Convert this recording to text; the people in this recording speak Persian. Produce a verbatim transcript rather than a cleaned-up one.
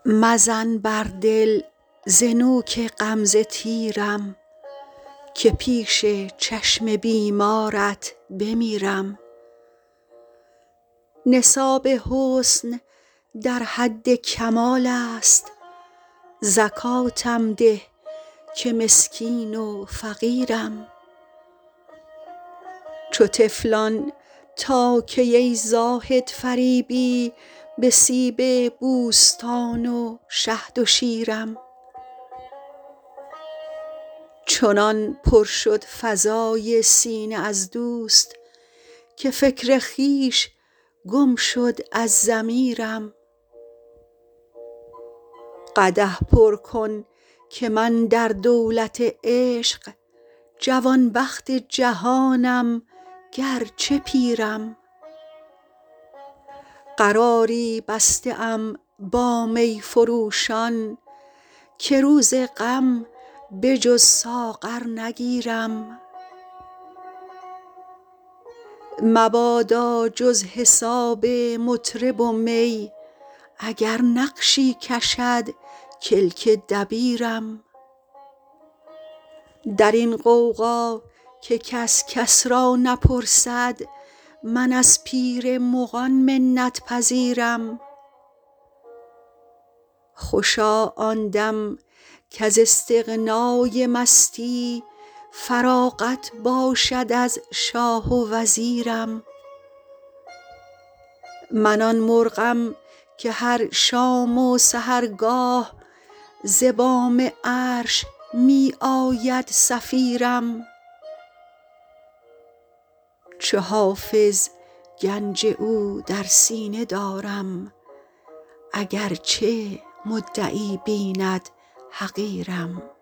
مزن بر دل ز نوک غمزه تیرم که پیش چشم بیمارت بمیرم. نصاب حسن در حد کمال است، زکاتم ده که مسکین و فقیرم. چو طفلان تا کی ای زاهد فریبی به سیب بوستان و شهد و شیرم. چنان پر شد فضای سینه از دوست که فکر خویش گم شد از ضمیرم. قدح پر کن که من در دولت عشق جوانبخت جهانم گرچه پیرم. قراری بسته ام با می فروشان که روز غم به جز ساغر نگیرم. مبادا جز حساب مطرب و می اگر نقشی کشد کلک دبیرم. در این غوغا که کس کس را نپرسد من از پیر مغان منت پذیرم. خوشا آن دم کز استغنای مستی فراغت باشد از شاه و وزیرم. من آن مرغم که هر شام و سحرگاه ز بام عرش می آید صفیرم. چو حافظ گنج او در سینه دارم اگرچه مدعی بیند حقیرم.